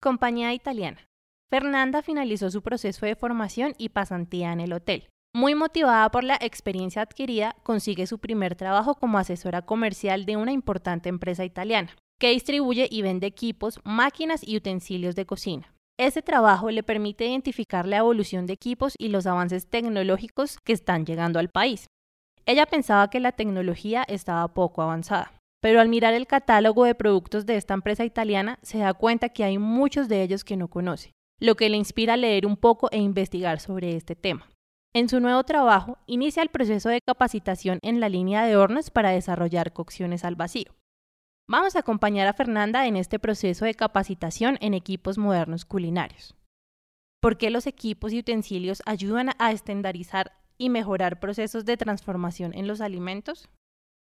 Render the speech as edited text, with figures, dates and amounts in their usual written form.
Compañía italiana. Fernanda finalizó su proceso de formación y pasantía en el hotel. Muy motivada por la experiencia adquirida, consigue su primer trabajo como asesora comercial de una importante empresa italiana, que distribuye y vende equipos, máquinas y utensilios de cocina. Este trabajo le permite identificar la evolución de equipos y los avances tecnológicos que están llegando al país. Ella pensaba que la tecnología estaba poco avanzada, pero al mirar el catálogo de productos de esta empresa italiana se da cuenta que hay muchos de ellos que no conoce, lo que le inspira a leer un poco e investigar sobre este tema. En su nuevo trabajo, inicia el proceso de capacitación en la línea de hornos para desarrollar cocciones al vacío. Vamos a acompañar a Fernanda en este proceso de capacitación en equipos modernos culinarios. ¿Por qué los equipos y utensilios ayudan a estandarizar y mejorar procesos de transformación en los alimentos?